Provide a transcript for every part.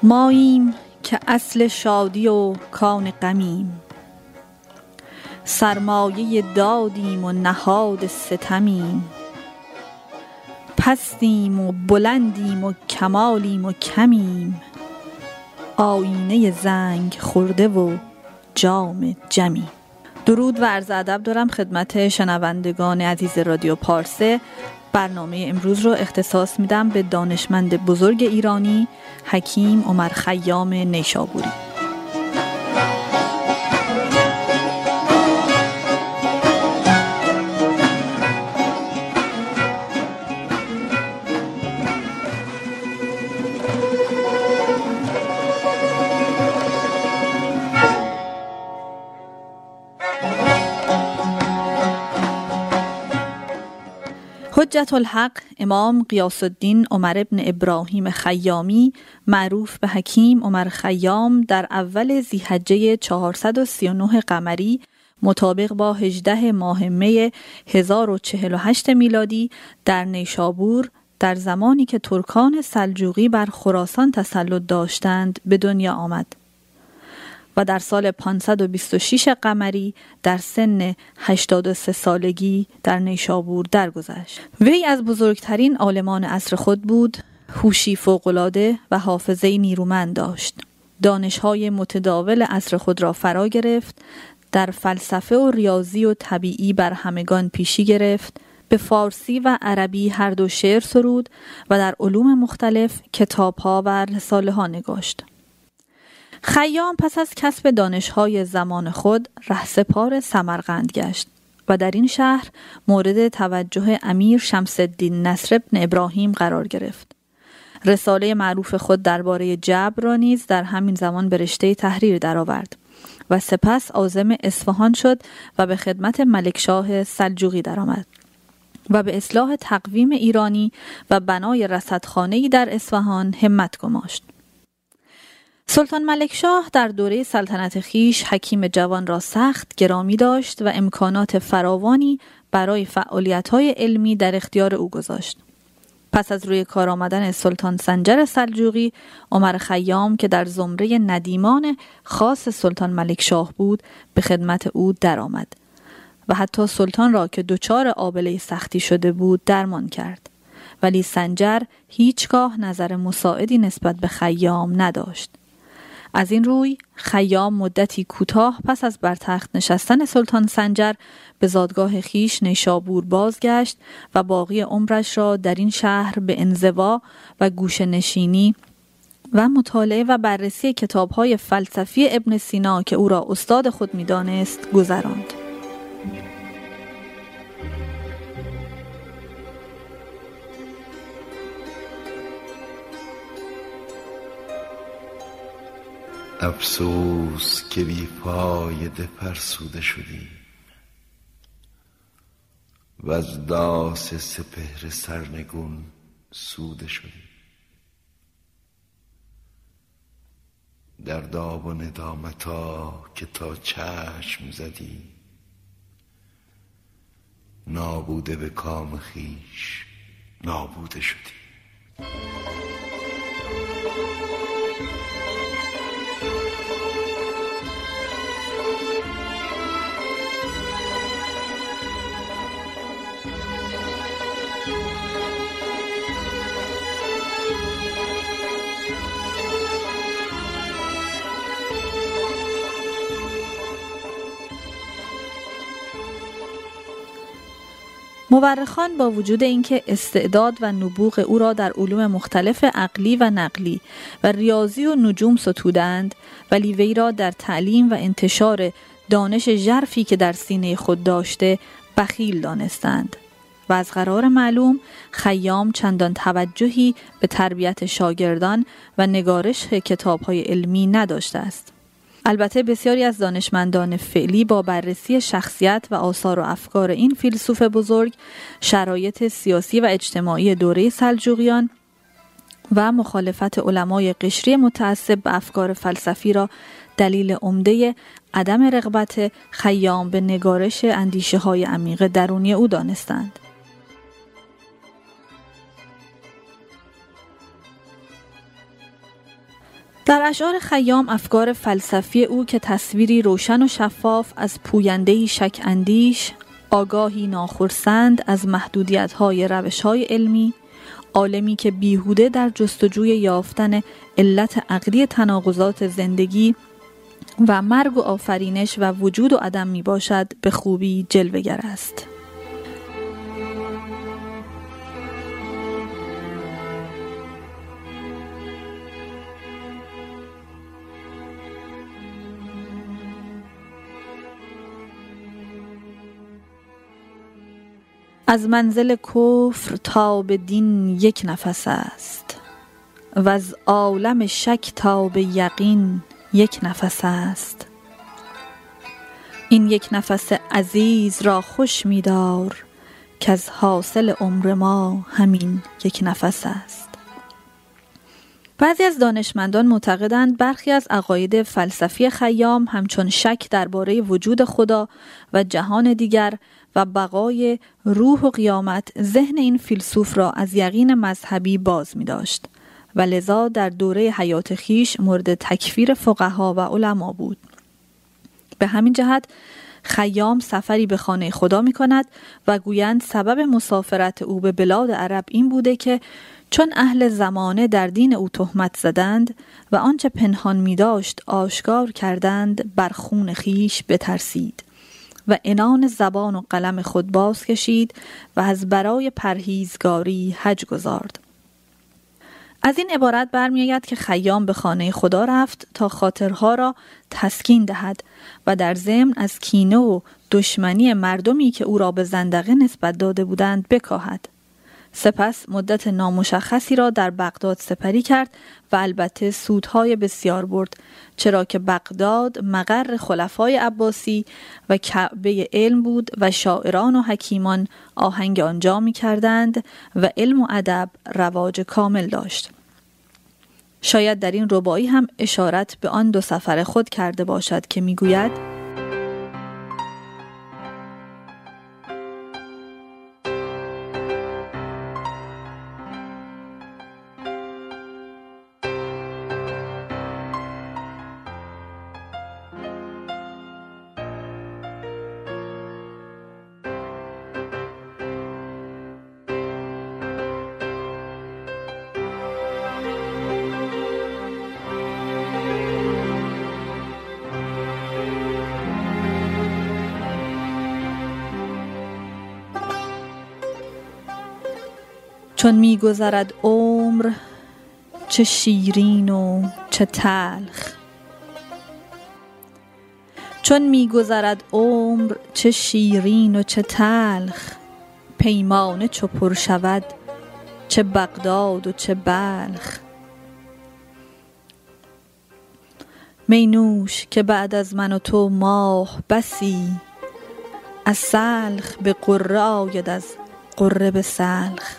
ماییم که اصل شادی و کان غمیم، سرمایه دادیم و نهاد ستمیم. پستیم و بلندیم و کمالیم و کمیم، آیینه زنگ خورده و جام جمیم. درود و عرض ادب دارم خدمت شنوندگان عزیز رادیو پارسه. برنامه امروز رو اختصاص میدم به دانشمند بزرگ ایرانی حکیم عمر خیام نیشابوری. حجت الحق امام غیاث الدین عمر بن ابراهیم خیامی معروف به حکیم عمر خیام در اول ذی‌حجه 439 قمری مطابق با 18 ماه می 1048 میلادی در نیشابور در زمانی که ترکان سلجوقی بر خراسان تسلط داشتند به دنیا آمد و در سال 526 قمری در سن 83 سالگی در نیشابور درگذشت. وی از بزرگترین عالمان عصر خود بود، هوشی فوق‌العاده و حافظه‌ای نیرومند داشت. دانش‌های متداول عصر خود را فرا گرفت، در فلسفه و ریاضی و طبیعی بر همگان پیشی گرفت، به فارسی و عربی هر دو شعر سرود و در علوم مختلف کتاب‌ها و رساله‌ها نگاشت. خیام پس از کسب دانش‌های زمان خود رهسپار سمرقند گشت و در این شهر مورد توجه امیر شمس الدین نصر بن ابراهیم قرار گرفت. رساله معروف خود درباره جبر را نیز در همین زمان به رشته تحریر درآورد و سپس عازم اصفهان شد و به خدمت ملکشاه سلجوقی درآمد و به اصلاح تقویم ایرانی و بنای رصدخانه‌ای در اصفهان همت گماشت. سلطان ملکشاه در دوره سلطنت خویش حکیم جوان را سخت گرامی داشت و امکانات فراوانی برای فعالیت‌های علمی در اختیار او گذاشت. پس از روی کار آمدن سلطان سنجر سلجوقی، عمر خیام که در زمره ندیمان خاص سلطان ملکشاه بود، به خدمت او درآمد و حتی سلطان را که دچار آبله سختی شده بود درمان کرد. ولی سنجر هیچگاه نظر مساعدی نسبت به خیام نداشت. از این روی خیام مدتی کوتاه پس از بر تخت نشستن سلطان سنجر به زادگاه خیش نیشابور بازگشت و باقی عمرش را در این شهر به انزوا و گوشه نشینی و مطالعه و بررسی کتاب‌های فلسفی ابن سینا که او را استاد خود می‌دانست گذراند. افسوس که بی فایده فرسوده شدیم و از داس سپهر سرنگون سوده شدیم. در آب و ندامتا که تا چشم زدیم، نابوده به کام خویش نابوده شدیم. مورخان با وجود اینکه استعداد و نبوغ او را در علوم مختلف عقلی و نقلی و ریاضی و نجوم ستودند، ولی وی را در تعلیم و انتشار دانش ژرفی که در سینه خود داشته بخیل دانستند و از قرار معلوم خیام چندان توجهی به تربیت شاگردان و نگارش کتاب‌های علمی نداشته است. البته بسیاری از دانشمندان فعلی با بررسی شخصیت و آثار و افکار این فیلسوف بزرگ، شرایط سیاسی و اجتماعی دوره سلجوقیان و مخالفت علمای قشری متعصب به افکار فلسفی را دلیل عمده عدم رغبت خیام به نگارش اندیشه‌های عمیق درونی او دانستند. در اشعار خیام افکار فلسفی او که تصویری روشن و شفاف از پوینده‌ای شک اندیش، آگاهی ناخرسند از محدودیت‌های روش‌های علمی، عالمی که بیهوده در جستجوی یافتن علت عقلی تناقضات زندگی و مرگ و آفرینش و وجود و عدم می باشد، به خوبی جلوه‌گر است. از منزل کفر تا به دین یک نفس است و از عالم شک تا به یقین یک نفس است. این یک نفس عزیز را خوش می دار که از حاصل عمر ما همین یک نفس است. بعضی از دانشمندان معتقدند برخی از عقاید فلسفی خیام همچون شک درباره وجود خدا و جهان دیگر و بقای روح و قیامت ذهن این فیلسوف را از یقین مذهبی باز می داشت و لذا در دوره حیات خیش مورد تکفیر فقها و علما بود. به همین جهت خیام سفری به خانه خدا می کند و گویند سبب مسافرت او به بلاد عرب این بوده که چون اهل زمانه در دین او تهمت زدند و آنچه پنهان می داشت آشکار کردند، بر خون خیش بترسید و عنان زبان و قلم خود باز کشید و از برای پرهیزگاری حج گزارد. از این عبارت برمی‌آید که خیام به خانه خدا رفت تا خاطرها را تسکین دهد و در ضمن از کینه و دشمنی مردمی که او را به زندقه نسبت داده بودند بکاهد. سپس مدت نامشخصی را در بغداد سپری کرد و البته سودهای بسیار برد، چرا که بغداد مقر خلفای عباسی و کعبه علم بود و شاعران و حکیمان آهنگ آنجا می کردند و علم و ادب رواج کامل داشت. شاید در این رباعی هم اشارت به آن دو سفر خود کرده باشد که می گوید: چون می گذرد عمر چه شیرین و چه تلخ، چون می گذرد عمر چه شیرین و چه تلخ، پیمانه چو پر شود چه بغداد و چه بلخ. می نوش که بعد از من و تو ماه بسی، از سلخ به غره آید از غره به سلخ.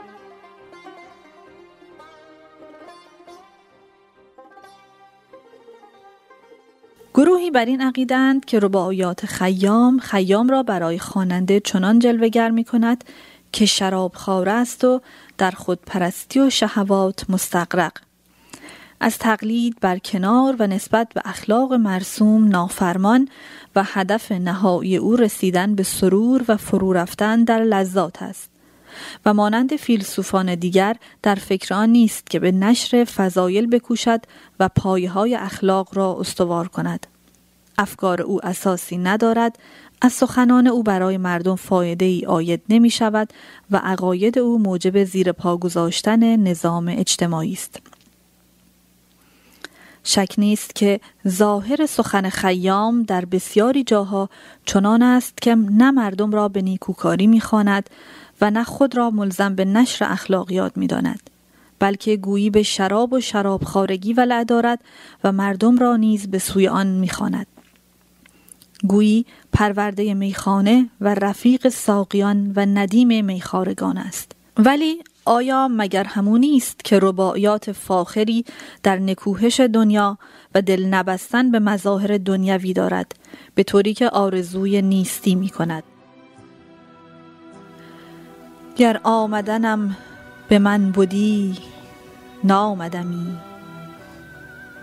گروهی بر این عقیده‌اند که رباعیات خیام را برای خواننده چنان جلوه‌گر می‌کند که شرابخواره است و در خودپرستی و شهوات مستغرق. از تقلید بر کنار و نسبت به اخلاق مرسوم نافرمان و هدف نهایی او رسیدن به سرور و فرو رفتن در لذات است و مانند فیلسوفان دیگر در فکر آن نیست که به نشر فضایل بکوشد و پایه‌های اخلاق را استوار کند. افکار او اساسی ندارد، از سخنان او برای مردم فایده‌ای عاید نمی شود و عقاید او موجب زیر پا گذاشتن نظام اجتماعی است. شک نیست که ظاهر سخن خیام در بسیاری جاها چنان است که نه مردم را به نیکوکاری می‌خواند و نه خود را ملزم به نشر اخلاقیات می‌داند، بلکه گویی به شراب و شرابخوارگی ولع دارد و مردم را نیز به سوی آن می‌خواند. گویی پرورده میخانه و رفیق ساقیان و ندیم میخارگان است. ولی آیا مگر همون نیست که رباعیات فاخری در نکوهش دنیا و دل نبستن به مظاهر دنیوی دارد، به طوری که آرزوی نیستی می کند؟ گر آمدنم به من بودی نامدمی،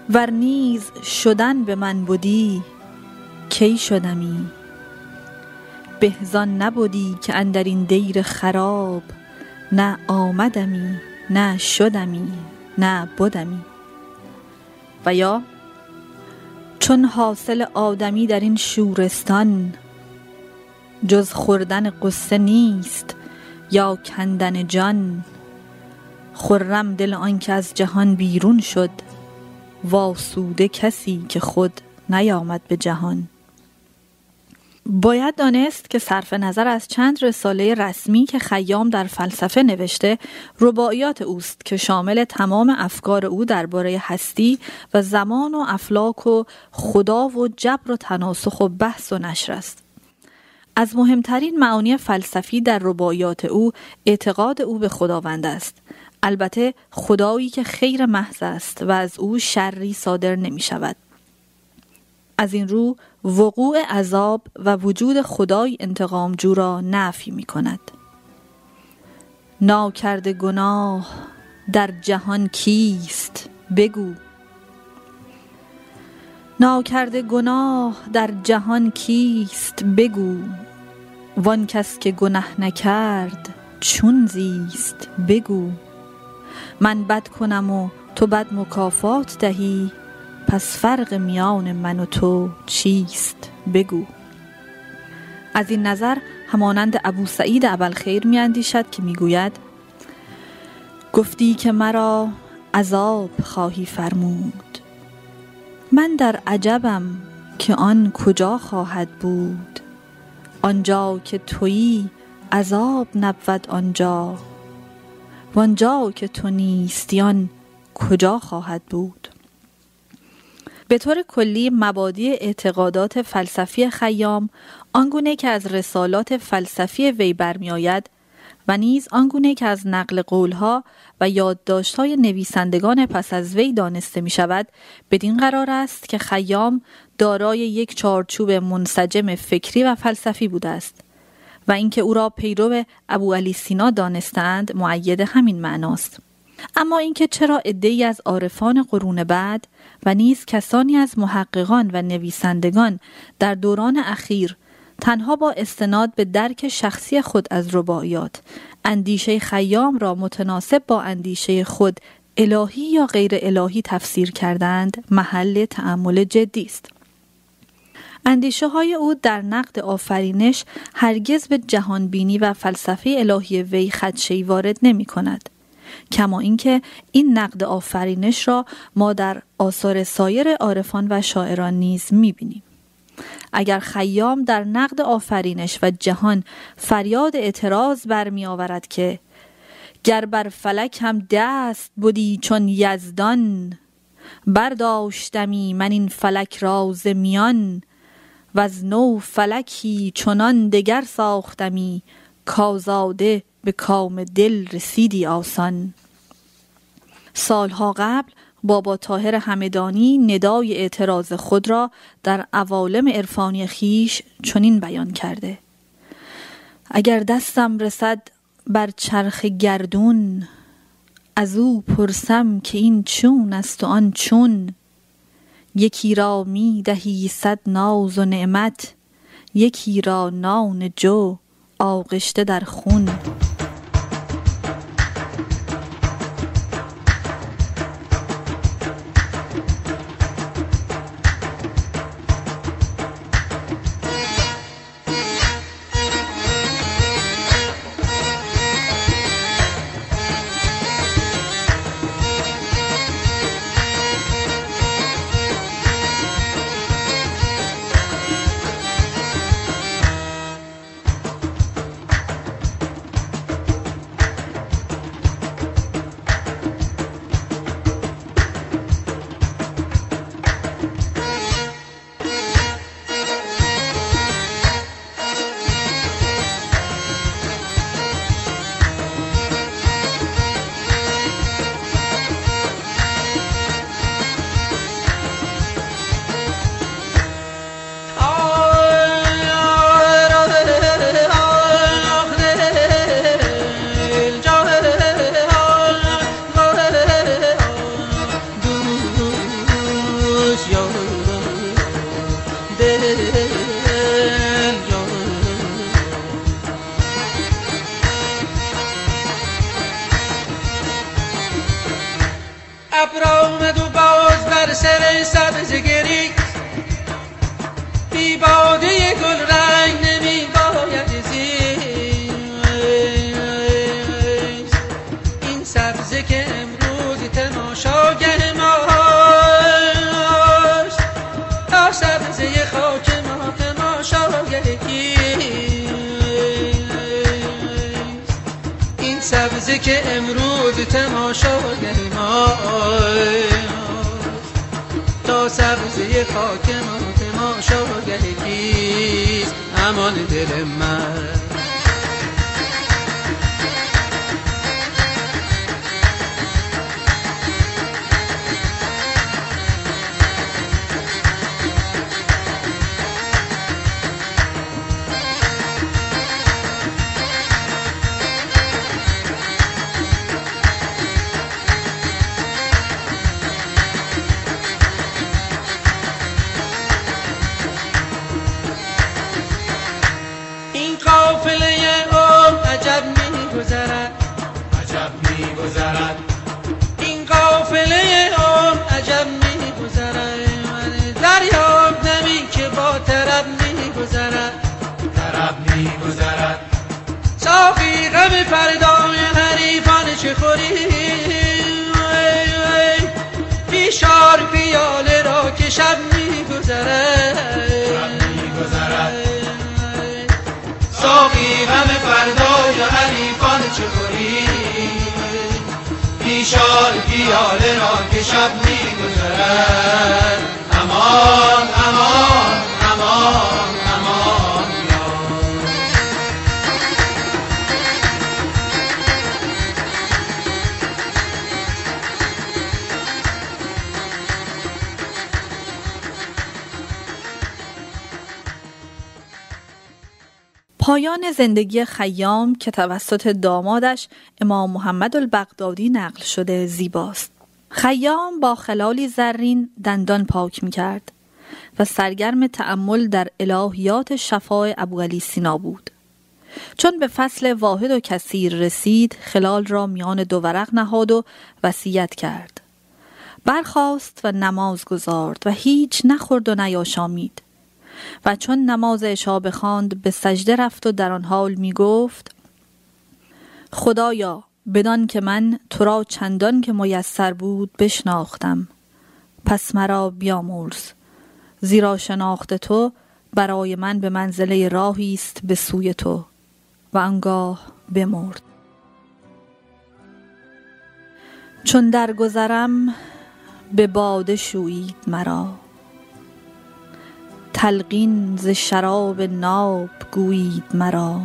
ور نیز شدن به من بودی کی شدمی. به زان نبودی که اندر این دیر خراب، نه آمدمی نه شدمی نه بودمی. و یا چون حاصل آدمی در این شورستان، جز خوردن قصه نیست یا کندن جان. خرم دل آن که از جهان بیرون شد، واسوده کسی که خود نیامد به جهان. باید دانست که صرف نظر از چند رساله رسمی که خیام در فلسفه نوشته، رباعیات اوست که شامل تمام افکار او درباره هستی و زمان و افلاک و خدا و جبر و تناسخ و بحث و نشر است. از مهمترین معانی فلسفی در رباعیات او اعتقاد او به خداوند است، البته خدایی که خیر محض است و از او شری صادر نمی شود. از این رو وقوع عذاب و وجود خدای انتقامجو را نفی می کند. ناکرده گناه در جهان کیست بگو. ناکرده گناه در جهان کیست بگو. وان کس که گناه نکرد چون زیست بگو. من بد کنم و تو بد مکافات دهی، پس فرق میان من و تو چیست بگو. از این نظر همانند ابو سعید ابوالخیر میاندیشد که میگوید گفتی که مرا عذاب خواهی فرمود، من در عجبم که آن کجا خواهد بود. آنجا که تویی عذاب نبود آنجا، وانجا که تو نیستی آن کجا خواهد بود. به طور کلی مبادی اعتقادات فلسفی خیام آنگونه که از رسالات فلسفی وی برمی آید و نیز آنگونه که از نقل قولها و یادداشت‌های نویسندگان پس از وی دانسته می شود، بدین قرار است که خیام دارای یک چارچوب منسجم فکری و فلسفی بوده است و اینکه او را پیرو ابوعلی سینا دانستند مؤید همین معناست. اما اینکه چرا عده‌ای از عارفان قرون بعد و نیز کسانی از محققان و نویسندگان در دوران اخیر تنها با استناد به درک شخصی خود از رباعیات اندیشه خیام را متناسب با اندیشه خود الهی یا غیر الهی تفسیر کردند، محل تأمل جدی است. اندیشه های او در نقد آفرینش هرگز به جهانبینی و فلسفه الهی وی خدشه‌ای وارد نمی کند. کما اینکه این نقد آفرینش را ما در آثار سایر عارفان و شاعران نیز می‌بینیم. اگر خیام در نقد آفرینش و جهان فریاد اعتراض برمی آورد که گر بر فلک هم دست بودی چون یزدان، برداشتمی من این فلک را ز میان، و از نو فلکی چنان دگر ساختمی، کازاده به کام دل رسیدی آسان. سالها قبل بابا طاهر همدانی ندای اعتراض خود را در عوالم عرفانی خیش چنین بیان کرده: اگر دستم رسد بر چرخ گردون، از او پرسم که این چون است و آن چون. یکی را می دهی 100 ناز و نعمت، یکی را نان جو آغشته در خون. ابر آمد و باز بر سر سبز گریز، بی باده گل رنگ نمی باید زیست. این سبزه که امروز تماشاگه ماست، تا سبزه خاک ما تماشاگه کیست. این سبزه که امروز تماشاگه ماست، تا سبزه خاک ما تماشاگه کیست. امان دل من این قافله عمر عجب می‌گذرد، دریاب نمی که با طرب می‌گذرد. ساقی غم فردای حریفان چه خوری، بیشار پیاله را که شب می‌گذرد. ساقی غم فردای حریفان چه خوری، بیشار پیاله را که شب می‌گذرد. امان امان امان امان یا پایان زندگی خیام که توسط دامادش امام محمد البغدادی نقل شده زیباست. خیام با خلالی زرین دندان پاک می‌کرد و سرگرم تأمل در الهیات شفاع ابوعلی سینا بود. چون به فصل واحد و کثیر رسید، خلال را میان دو ورق نهاد و وصیت کرد. برخاست و نماز گزارد و هیچ نخورد و نیاشامید. و چون نماز عشا بخواند به سجده رفت و در آن حال می گفت: خدایا بدان که من تو را چندان که میسر بود بشناختم، پس مرا بیامرز، زیرا شناخت تو برای من به منزله راهی است به سوی تو. و آنگاه بمرد. چون درگذرم به باده شویید مرا، تلقین ز شراب ناب گویید مرا.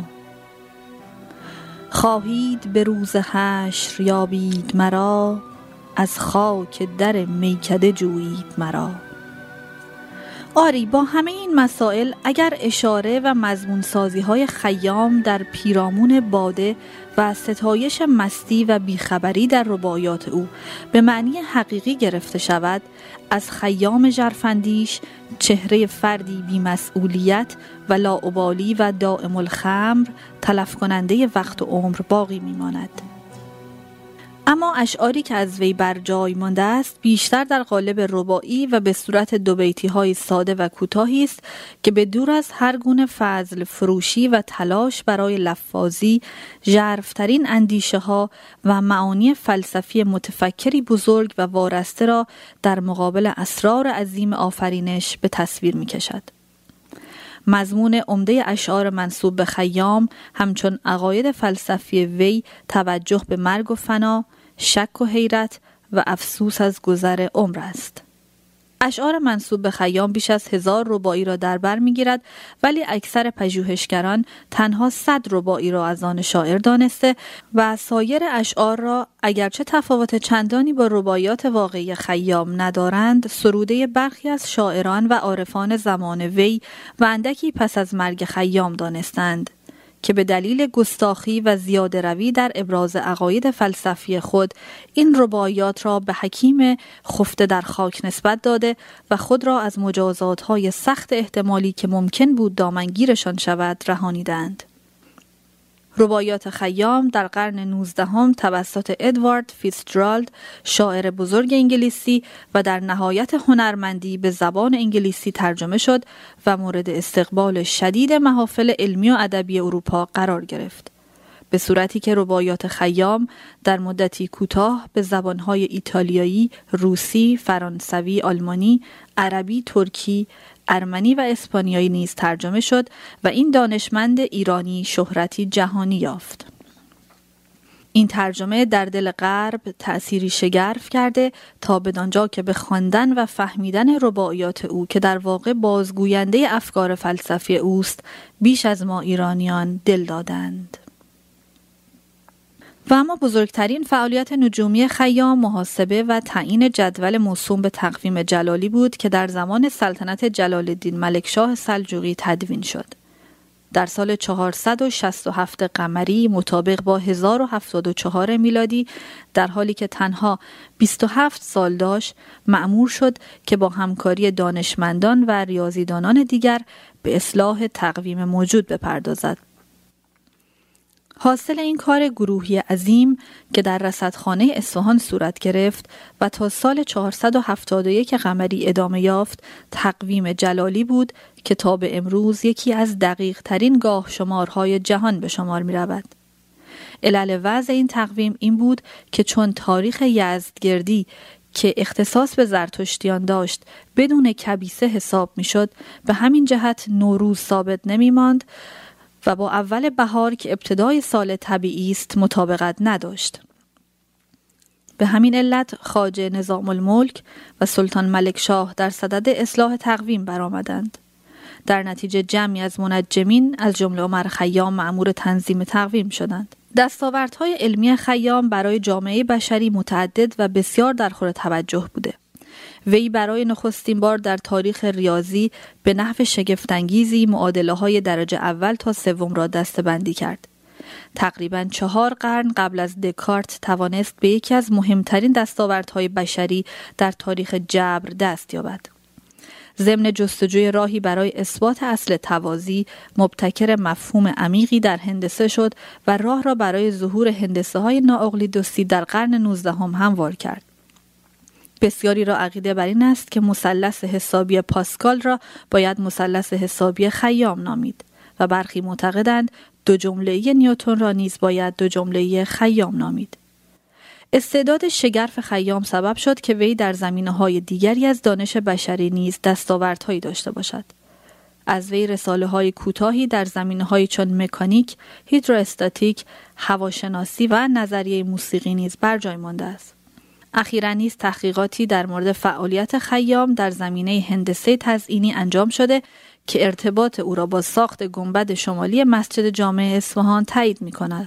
خواهید به روز حشر یابید مرا، از خاک در میکده جویید مرا. آری با همه این مسائل اگر اشاره و مضمونسازی های خیام در پیرامون باده و ستایش مستی و بیخبری در رباعیات او به معنی حقیقی گرفته شود، از خیام ژرفندیش چهره فردی بی‌مسئولیت و لاابالی و دائم الخمر تلف کننده وقت و عمر باقی میماند. اما اشعاری که از وی بر جای مانده است بیشتر در قالب رباعی و به صورت دو بیتی های ساده و کوتاهی است که به دور از هر گونه فضل فروشی و تلاش برای لفاظی، ژرف‌ترین اندیشه ها و معانی فلسفی متفکری بزرگ و وارسته را در مقابل اسرار عظیم آفرینش به تصویر می کشد. مضمون عمده اشعار منسوب به خیام همچون عقاید فلسفی وی توجه به مرگ و فنا، شک و حیرت و افسوس از گذر عمر است. اشعار منسوب به خیام بیش از 1000 رباعی را در بر می‌گیرد، ولی اکثر پژوهشگران تنها 100 رباعی را از آن شاعر دانسته و سایر اشعار را اگرچه تفاوت چندانی با رباعیات واقعی خیام ندارند، سروده برخی از شاعران و عارفان زمان وی و اندکی پس از مرگ خیام دانستند که به دلیل گستاخی و زیاده روی در ابراز عقاید فلسفی خود این رباعیات را به حکیم خفته در خاک نسبت داده و خود را از مجازات‌های سخت احتمالی که ممکن بود دامنگیرشان شود رهانیدند. رباعیات خیام در قرن 19 توسط ادوارد فیتزجرالد، شاعر بزرگ انگلیسی و در نهایت هنرمندی به زبان انگلیسی ترجمه شد و مورد استقبال شدید محافل علمی و ادبی اروپا قرار گرفت. به صورتی که رباعیات خیام در مدتی کوتاه به زبانهای ایتالیایی، روسی، فرانسوی، آلمانی، عربی، ترکی، ارمنی و اسپانیایی نیز ترجمه شد و این دانشمند ایرانی شهرتی جهانی یافت. این ترجمه در دل غرب تأثیری شگرف کرده تا بدانجا که به خواندن و فهمیدن رباعیات او که در واقع بازگوینده افکار فلسفی اوست بیش از ما ایرانیان دل دادند. و اما بزرگترین فعالیت نجومی خیام محاسبه و تعیین جدول موسوم به تقویم جلالی بود که در زمان سلطنت جلال الدین ملکشاه سلجوقی تدوین شد. در سال 467 قمری مطابق با 1074 میلادی در حالی که تنها 27 سال داشت مأمور شد که با همکاری دانشمندان و ریاضیدانان دیگر به اصلاح تقویم موجود بپردازد. حاصل این کار گروهی عظیم که در رصدخانه اصفهان صورت گرفت و تا سال 471 قمری ادامه یافت تقویم جلالی بود که تا به امروز یکی از دقیق ترین گاه شمارهای جهان به شمار می رود. علل وضع این تقویم این بود که چون تاریخ یزدگردی که اختصاص به زرتشتیان داشت بدون کبیسه حساب می شد، به همین جهت نوروز ثابت نمی ماند و با اول بهار که ابتدای سال طبیعی است مطابقت نداشت. به همین علت خواجه نظام الملک و سلطان ملکشاه در صدد اصلاح تقویم برآمدند. در نتیجه جمعی از منجمین از جمله عمر خیام مأمور تنظیم تقویم شدند. دستاوردهای علمی خیام برای جامعه بشری متعدد و بسیار در خور توجه بوده. وی برای نخستین بار در تاریخ ریاضی به نحو شگفت‌انگیزی معادله‌های درجه اول تا سوم را دسته‌بندی کرد. تقریباً 4 قرن قبل از دکارت توانست به یکی از مهمترین دستاوردهای بشری در تاریخ جبر دست یابد. ضمن جستجوی راهی برای اثبات اصل توازی، مبتکر مفهوم عمیقی در هندسه شد و راه را برای ظهور هندسه‌های نااقلیدوسی در قرن 19 هموار کرد. بسیاری را عقیده بر این است که مثلث حسابی پاسکال را باید مثلث حسابی خیام نامید و برخی معتقدند 2 جمله‌ای نیوتن را نیز باید 2 جمله‌ای خیام نامید. استعداد شگرف خیام سبب شد که وی در زمینه‌های دیگری از دانش بشری نیز دستاوردهایی داشته باشد. از وی رساله‌های کوتاهی در زمینه‌های چون مکانیک، هیدروستاتیک، هواشناسی و نظریه موسیقی نیز بر جای مانده است. اخیراً نیز تحقیقاتی در مورد فعالیت خیام در زمینه هندسه تزئینی انجام شده که ارتباط او را با ساخت گنبد شمالی مسجد جامع اصفهان تایید می‌کند.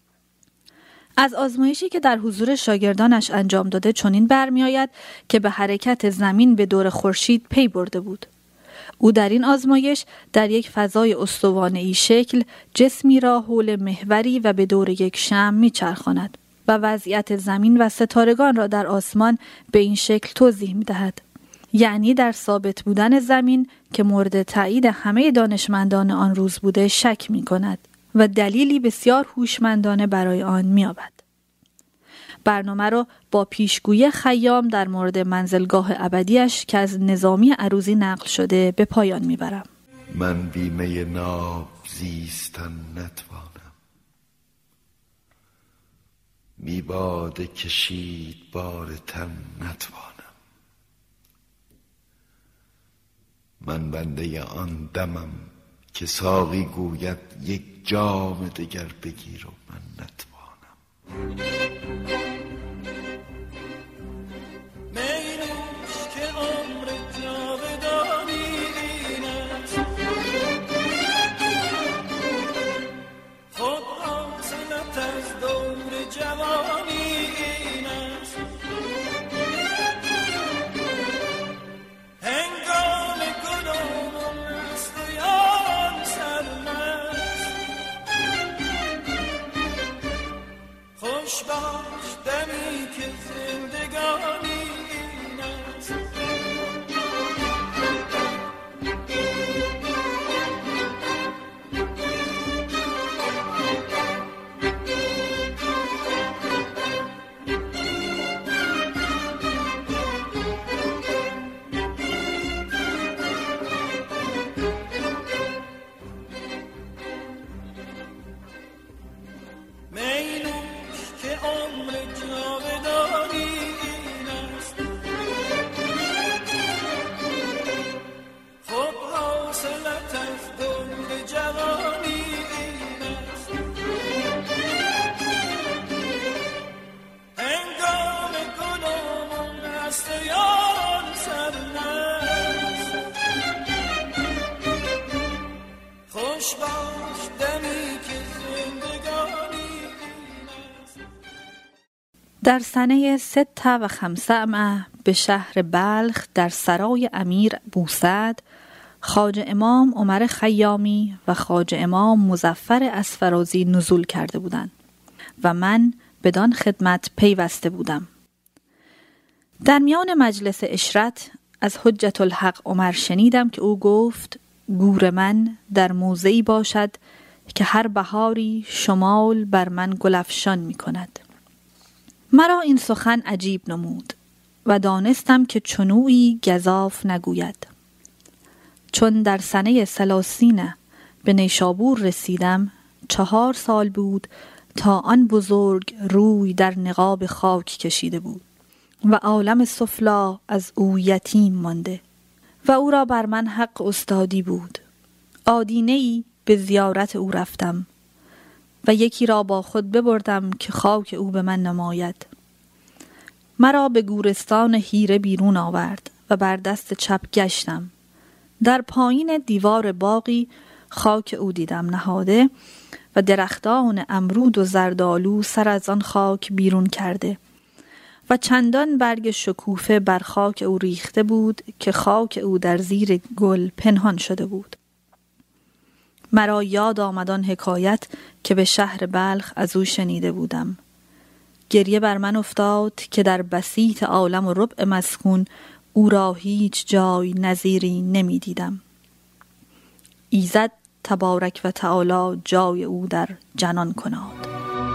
از آزمایشی که در حضور شاگردانش انجام داده چنین برمی‌آید که به حرکت زمین به دور خورشید پی برده بود. او در این آزمایش در یک فضای استوانه‌ای شکل جسمی را حول محوری و به دور یک شمع می‌چرخاند و وضعیت زمین و ستارگان را در آسمان به این شکل توضیح می‌دهد. یعنی در ثابت بودن زمین که مورد تایید همه دانشمندان آن روز بوده شک می‌کند و دلیلی بسیار هوشمندانه برای آن می‌یابد. برنامه را با پیشگویی خیام در مورد منزلگاه ابدیش که از نظامی عروضی نقل شده به پایان می‌برم. من بیمه ناب زیستن نتوانم، بی باده کشید بار تن نتوانم. من بنده آن دمم که ساقی گوید یک جام دگر بگیر و من نتوانم. مینوش که عمر جاودانی این است، خود حاصلت از دور جوانی این است. هنگام گلوم است و یارم سرمست، خوش باش دمی که زندگانی این است. در سنه 56 به شهر بلخ در سرای امیر بوسعد خواجه امام عمر خیامی و خواجه امام مظفر اسفرازی نزول کرده بودند و من بدان خدمت پیوسته بودم. در میان مجلس عشرت از حجت الحق عمر شنیدم که او گفت گور من در موضعی باشد که هر بهاری شمال بر من گلفشان می کند. مرا این سخن عجیب نمود و دانستم که چنویی گزاف نگوید. چون در سنه 30 به نیشابور رسیدم 4 سال بود تا آن بزرگ روی در نقاب خاک کشیده بود و عالم سفلا از او یتیم مانده و او را بر من حق استادی بود. آدینه‌ای به زیارت او رفتم و یکی را با خود ببردم که خاک او به من نماید. مرا به گورستان حیره بیرون آورد و بر دست چپ گشتم. در پایین دیوار باغی خاک او دیدم نهاده و درختان امرود و زردآلو سر از آن خاک بیرون کرده و چندان برگ شکوفه بر خاک او ریخته بود که خاک او در زیر گل پنهان شده بود. مرا یاد آمد آن حکایت که به شهر بلخ از او شنیده بودم. گریه بر من افتاد که در بسیط عالم و ربع مسکون او را هیچ جای نظیری نمی دیدم. ایزد تبارک و تعالی جای او در جنان کناد.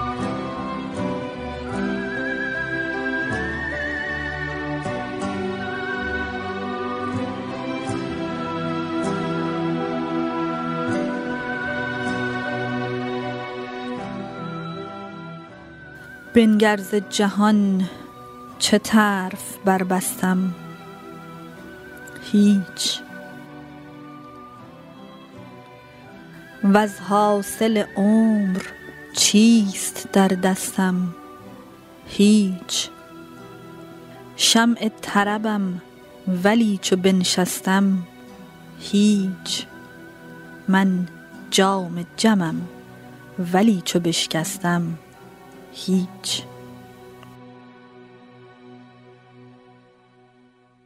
بنگر ز جهان چه طرف بربستم، هیچ. وز حاصل عمر چیست در دستم، هیچ. شمع طربم ولی چو بنشستم، هیچ. من جام جمم ولی چو بشکستم، هیچ.